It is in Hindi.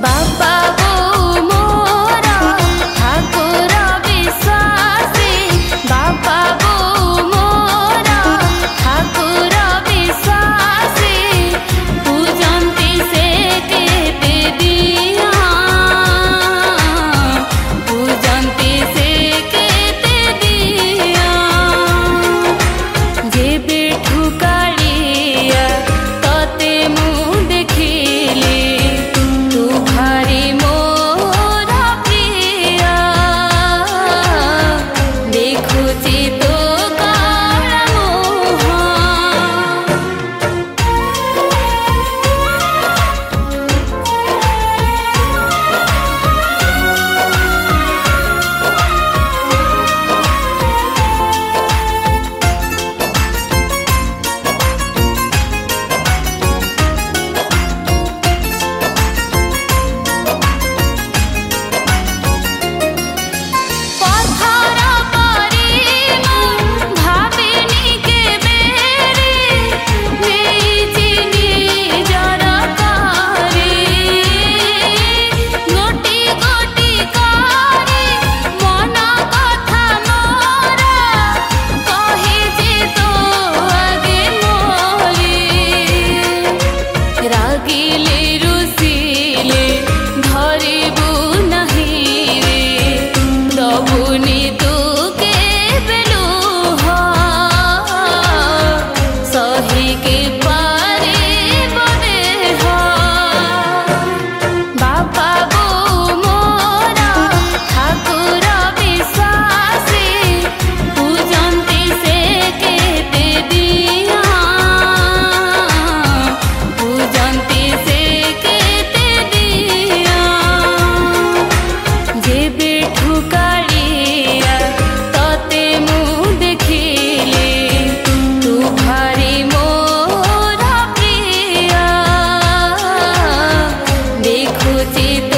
बापा बोऊ मोर ठाकुर विश्वासी बापा बोऊ मोर ठाकुर विश्वासी पूजन्ति से केते दिया पूजन्ति से केते दिया जेबे ठुकालिया तते मु देखिली तू भारी मोर प्रिया देखुची तो काला मोह पत्थर परी मु भाबिनी के बेरी नेइछि निजर कारी गोटी गोटी कारी मन कथा मोर कहिछि तो आगे मोरी रागिले रुसिले धरिबु नहीं रे दबुनी तू के बेलुह सही के पारे बदेह बापा बोऊ मोर ठाकुर विश्वासी पूजन्ति से केते दिया पूजन्ति से केते दिया जेबे ठुकालिया तते मु देखिली तू भारी मोर प्रिया देखुची